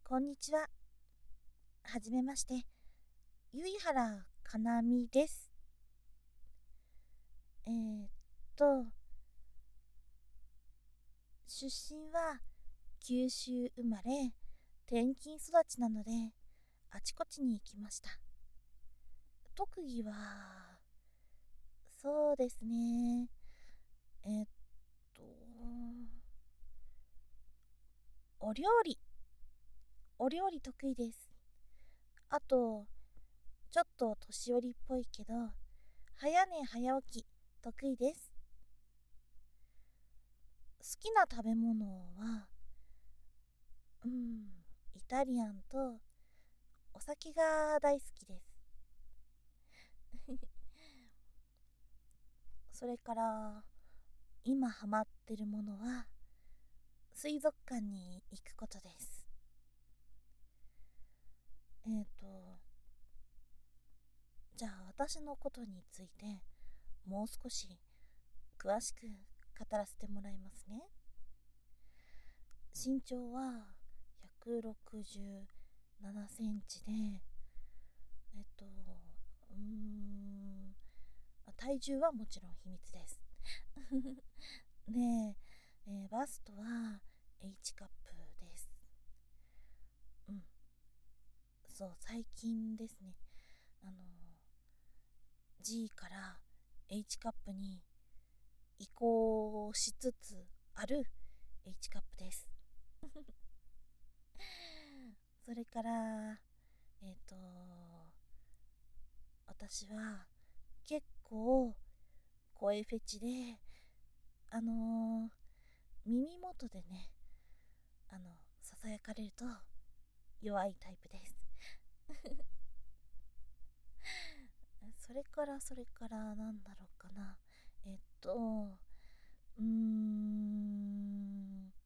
こんにちは。はじめまして。ゆいはらかなみです。えーっと、出身は九州生まれ、転勤育ちなので、あちこちに行きました。特技は、そうですね。えーっと、お料理。お料理得意です。あと、ちょっと年寄りっぽいけど、早寝早起き得意です。好きな食べ物は、イタリアンとお酒が大好きです。それから今ハマってるものは水族館に行くことです。えーと、じゃあ私のことについてもう少し詳しく語らせてもらいますね。身長は167センチで、えっと、うーん、体重はもちろん秘密です。で、バストは H カップです。うん、そう、最近ですね。あの、G から H カップに移行しつつある H カップです。それから、えっ、と、私は結構声フェチで、あの耳元でね、ささやかれると弱いタイプです。それからなんだろうかな。えっと、うーん、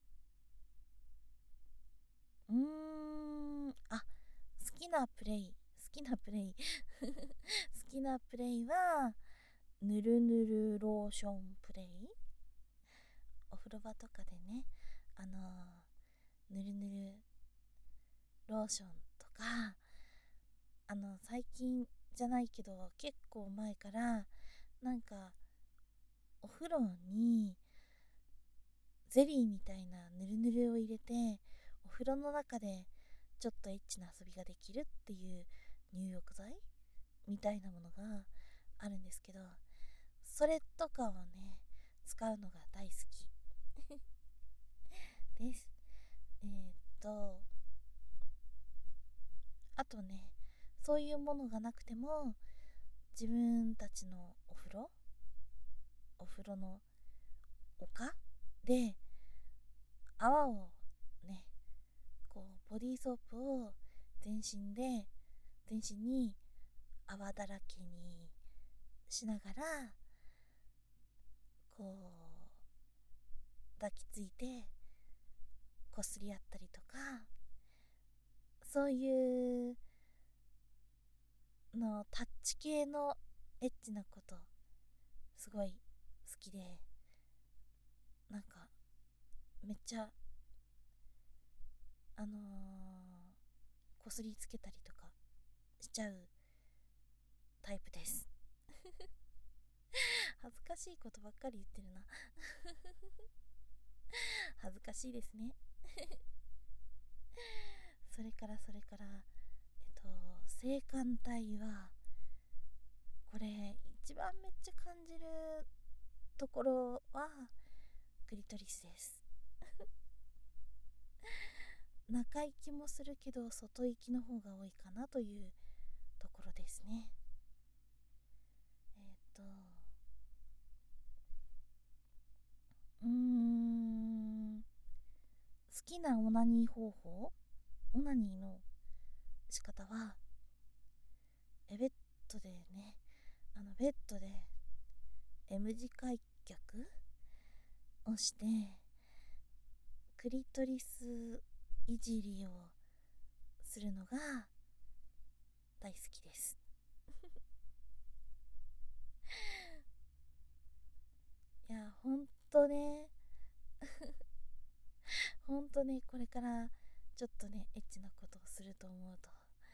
好きなプレイ、好きなプレイ好きなプレイは、ぬるぬるローションプレイ。お風呂場とかでね、ぬるぬるローションとか、最近じゃないけど、結構前から、なんか、お風呂にゼリーみたいなぬるぬるを入れてお風呂の中でちょっとエッチな遊びができるっていう入浴剤みたいなものがあるんですけど、それとかをね使うのが大好きです。えーっとあとね、そういうものがなくても自分たちのお風呂の丘で泡をね、こうボディーソープを全身で全身に泡だらけにしながらこう抱きついてこすり合ったりとか、そういうのタッチ系のエッチなことすごい好きで、なんかめっちゃこすりつけたりとかしちゃうタイプです。恥ずかしいことばっかり言ってるな。恥ずかしいですね。それから性感帯はこれ一番めっちゃ感じるところはクリトリスです。中行きもするけど外行きの方が多いかなというところですね。えっ、とうーん好きなオナニー方法、オナニーの仕方はベッドでね、ベッドで M 字開脚をしてクリトリスいじりをするのが大好きです。いや、ほんとね、これからちょっとねエッチなことをすると思うと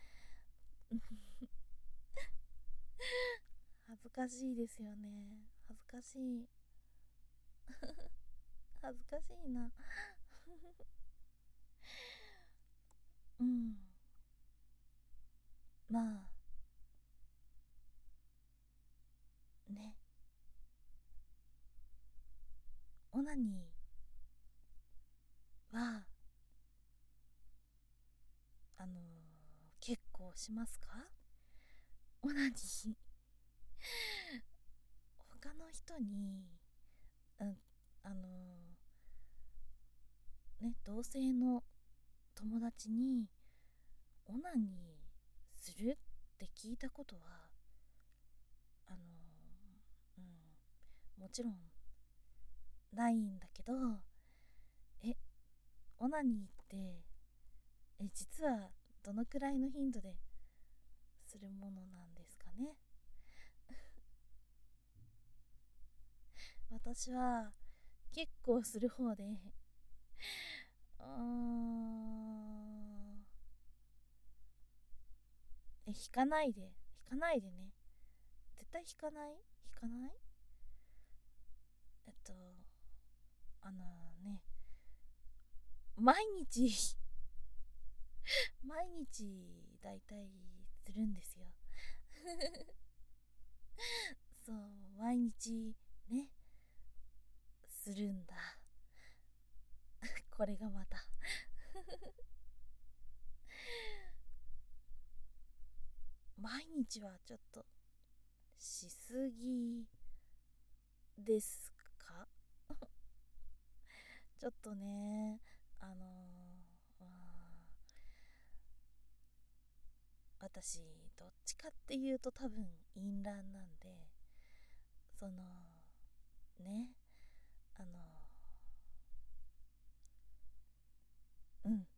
恥ずかしいですよね。恥ずかしい恥ずかしいなうんまあね、オナニーはあの結構しますか？オナニー他の人に、うん、あの同性の友達にオナニーするって聞いたことはあのもちろんないんだけど、えオナニーって実はどのくらいの頻度でするものなんですかね？私は結構する方で、うーん引かないでね、絶対引かないえっとあのね毎日毎日だいたいするんですよそう、毎日ねするんだこれがまた毎日はちょっとしすぎですか？ちょっとね、あのーまあ私どっちかっていうと多分淫乱なんで、そのね、あのうん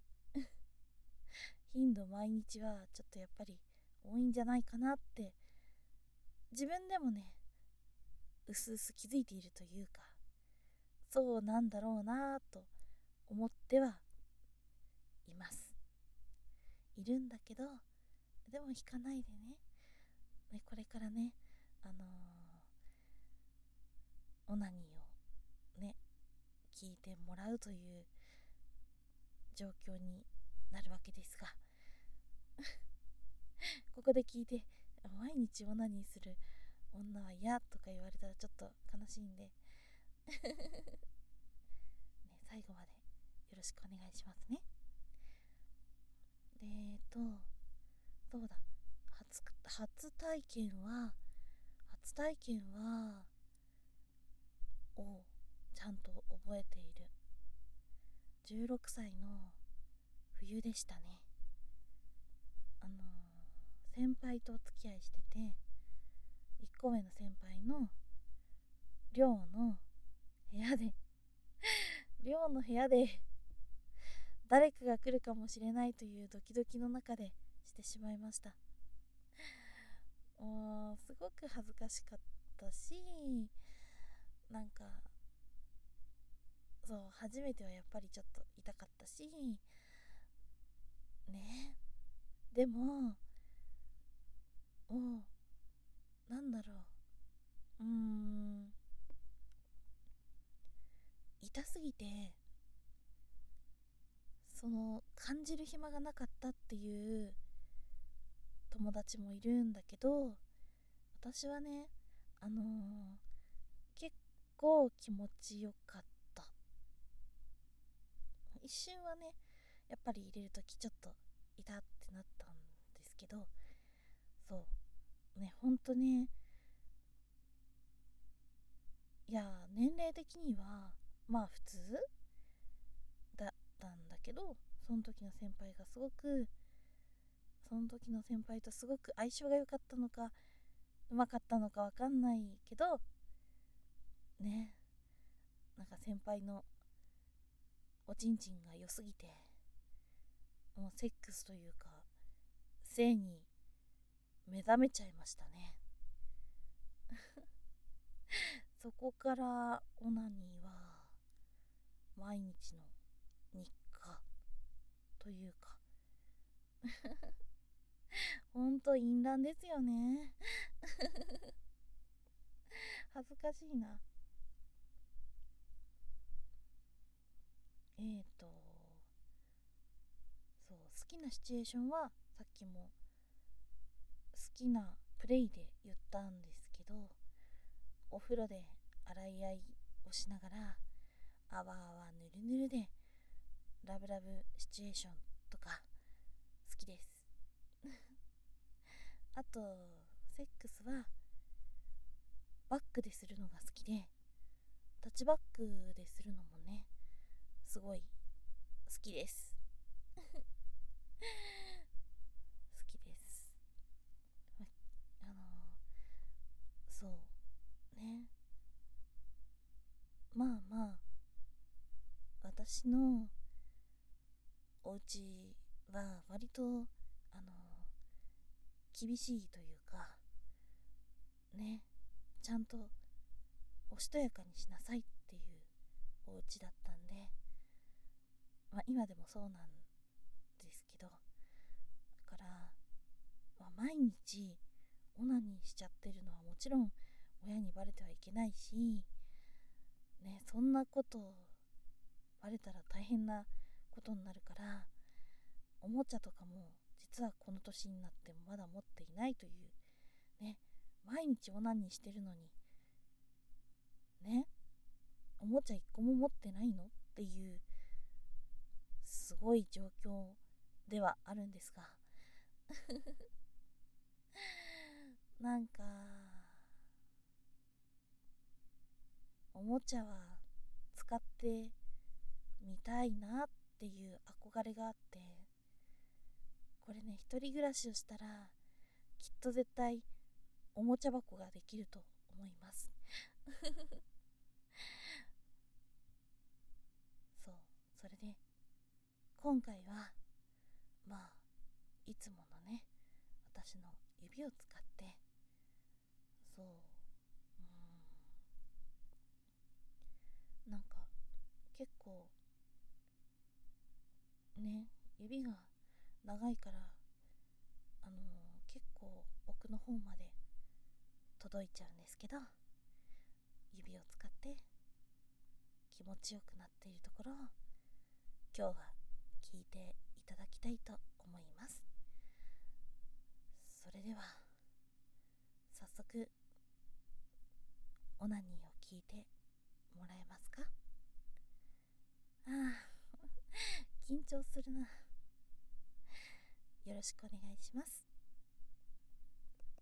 頻度毎日はちょっとやっぱり多いんじゃないかなって自分でもねうすうす気づいているというか、そうなんだろうなと思ってはいます。いるんだけど、でも引かないでこれからね、あのオナニーをね聞いてもらうという状況になるわけですが、ここで聞いて毎日オナニーする女は嫌とか言われたらちょっと悲しいんでね、最後までよろしくお願いしますね。でそうだ、初体験はをちゃんと覚えている。16歳の冬でしたね。先輩とお付き合いしてて、1個目の先輩の寮の部屋で寮の部屋で誰かが来るかもしれないというドキドキの中でしてしまいました。もうすごく恥ずかしかったし、なんかそう初めてはやっぱりちょっと痛かったしね。でもなんだろ痛すぎてその感じる暇がなかったっていう友達もいるんだけど、私はねあのー結構気持ちよかった。一瞬はねやっぱり入れるときちょっと痛ってなったんですけど、そうね、ほんとね、いや年齢的にはまあ普通だったんだけど、その時の先輩がすごくその時の先輩とすごく相性が良かったのかうまかったのかわかんないけどね、なんか先輩のおちんちんが良すぎて、もうセックスというか性に目覚めちゃいましたね。そこからオナニーは毎日の日課というかほんと淫乱ですよね恥ずかしいな。そう、好きなシチュエーションはさっきも好きなプレイで言ったんですけど、お風呂で洗い合いをしながらあわあわぬるぬるでラブラブシチュエーションとか好きですあとセックスはバックでするのが好きで、タッチバックでするのもねすごい好きです好きです。あのそうね、まあまあ私のお家は割とあの厳しいというかね、ちゃんとおしとやかにしなさいっていうお家だったんで、まあ今でもそうなんですけど、だから、まあ、毎日オナニーしちゃってるのはもちろん親にバレてはいけないしね、そんなことバレたら大変なことになるから、おもちゃとかも実はこの年になってもまだ持っていないというね、毎日オナニーしてるのにね、おもちゃ1個も持ってないのっていうすごい状況ではあるんですがなんかおもちゃは使ってみたいなっていう憧れがあって、これね、一人暮らしをしたらきっと絶対おもちゃ箱ができると思いますそう、それで今回はまあいつものね私の指を使ってそう、なんか結構ね、指が長いから結構奥の方まで届いちゃうんですけど、指を使って気持ちよくなっているところを今日は聞いていただきたいと思います。それでは早速オナニーを聞いてもらえますか？ああ緊張するな。よろしくお願いします。